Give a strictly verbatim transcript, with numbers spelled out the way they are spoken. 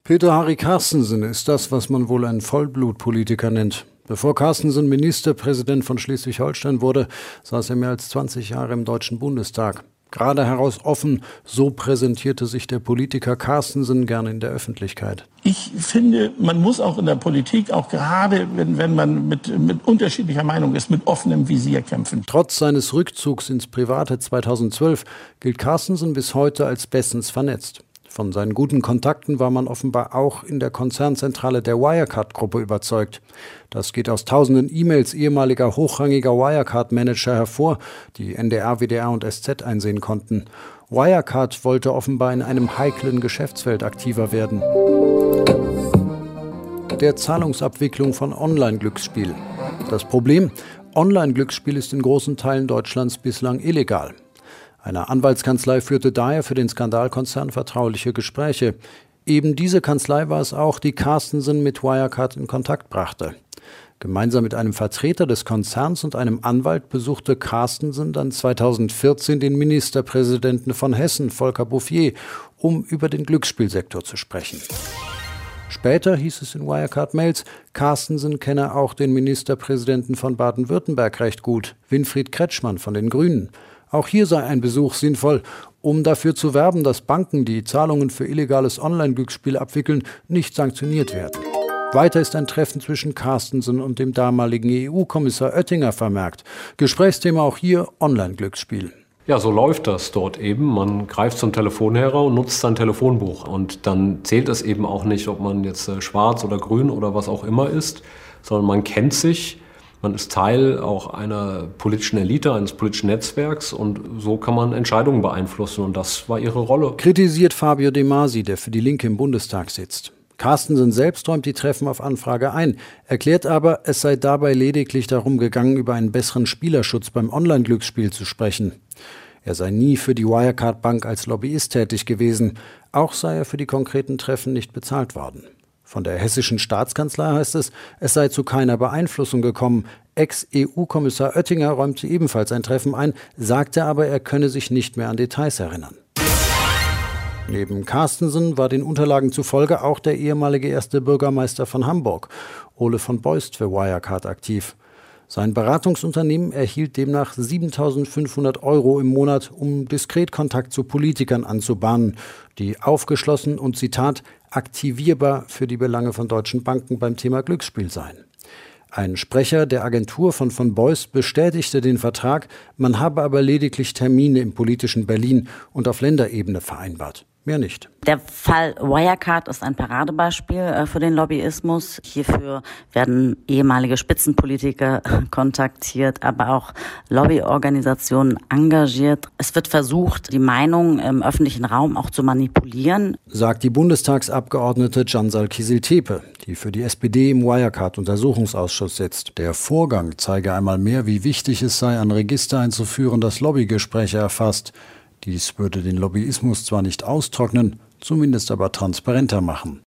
Peter-Harry Carstensen ist das, was man wohl einen Vollblutpolitiker nennt. Bevor Carstensen Ministerpräsident von Schleswig-Holstein wurde, saß er mehr als zwanzig Jahre im Deutschen Bundestag. Gerade heraus offen, so präsentierte sich der Politiker Carstensen gerne in der Öffentlichkeit. Ich finde, man muss auch in der Politik, auch gerade wenn, wenn man mit, mit unterschiedlicher Meinung ist, mit offenem Visier kämpfen. Trotz seines Rückzugs ins Private zweitausendzwölf gilt Carstensen bis heute als bestens vernetzt. Von seinen guten Kontakten war man offenbar auch in der Konzernzentrale der Wirecard-Gruppe überzeugt. Das geht aus tausenden E-Mails ehemaliger hochrangiger Wirecard-Manager hervor, die N D R, W D R und S Z einsehen konnten. Wirecard wollte offenbar in einem heiklen Geschäftsfeld aktiver werden: der Zahlungsabwicklung von Online-Glücksspiel. Das Problem: Online-Glücksspiel ist in großen Teilen Deutschlands bislang illegal. Eine Anwaltskanzlei führte daher für den Skandalkonzern vertrauliche Gespräche. Eben diese Kanzlei war es auch, die Carstensen mit Wirecard in Kontakt brachte. Gemeinsam mit einem Vertreter des Konzerns und einem Anwalt besuchte Carstensen dann zweitausendvierzehn den Ministerpräsidenten von Hessen, Volker Bouffier, um über den Glücksspielsektor zu sprechen. Später hieß es in Wirecard-Mails, Carstensen kenne auch den Ministerpräsidenten von Baden-Württemberg recht gut, Winfried Kretschmann von den Grünen. Auch hier sei ein Besuch sinnvoll, um dafür zu werben, dass Banken, die Zahlungen für illegales Online-Glücksspiel abwickeln, nicht sanktioniert werden. Weiter ist ein Treffen zwischen Carstensen und dem damaligen E U-Kommissar Oettinger vermerkt. Gesprächsthema auch hier Online-Glücksspiel. Ja, so läuft das dort eben. Man greift zum Telefonhörer und nutzt sein Telefonbuch. Und dann zählt es eben auch nicht, ob man jetzt äh, schwarz oder grün oder was auch immer ist, sondern man kennt sich. Man ist Teil auch einer politischen Elite, eines politischen Netzwerks, und so kann man Entscheidungen beeinflussen, und das war ihre Rolle. Kritisiert Fabio De Masi, der für die Linke im Bundestag sitzt. Carstensen selbst räumt die Treffen auf Anfrage ein, erklärt aber, es sei dabei lediglich darum gegangen, über einen besseren Spielerschutz beim Online-Glücksspiel zu sprechen. Er sei nie für die Wirecard-Bank als Lobbyist tätig gewesen, auch sei er für die konkreten Treffen nicht bezahlt worden. Von der hessischen Staatskanzlei heißt es, es sei zu keiner Beeinflussung gekommen. Ex-E U-Kommissar Oettinger räumte ebenfalls ein Treffen ein, sagte aber, er könne sich nicht mehr an Details erinnern. Neben Carstensen war den Unterlagen zufolge auch der ehemalige erste Bürgermeister von Hamburg, Ole von Beust, für Wirecard aktiv. Sein Beratungsunternehmen erhielt demnach siebentausendfünfhundert Euro im Monat, um diskret Kontakt zu Politikern anzubahnen, die aufgeschlossen und, Zitat, aktivierbar für die Belange von deutschen Banken beim Thema Glücksspiel seien. Ein Sprecher der Agentur von von Beust bestätigte den Vertrag, man habe aber lediglich Termine im politischen Berlin und auf Länderebene vereinbart. Mehr nicht. Der Fall Wirecard ist ein Paradebeispiel äh, für den Lobbyismus. Hierfür werden ehemalige Spitzenpolitiker kontaktiert, aber auch Lobbyorganisationen engagiert. Es wird versucht, die Meinung im öffentlichen Raum auch zu manipulieren, sagt die Bundestagsabgeordnete Cansal Kizil-Tepe, die für die S P D im Wirecard-Untersuchungsausschuss sitzt. Der Vorgang zeige einmal mehr, wie wichtig es sei, ein Register einzuführen, das Lobbygespräche erfasst. Dies würde den Lobbyismus zwar nicht austrocknen, zumindest aber transparenter machen.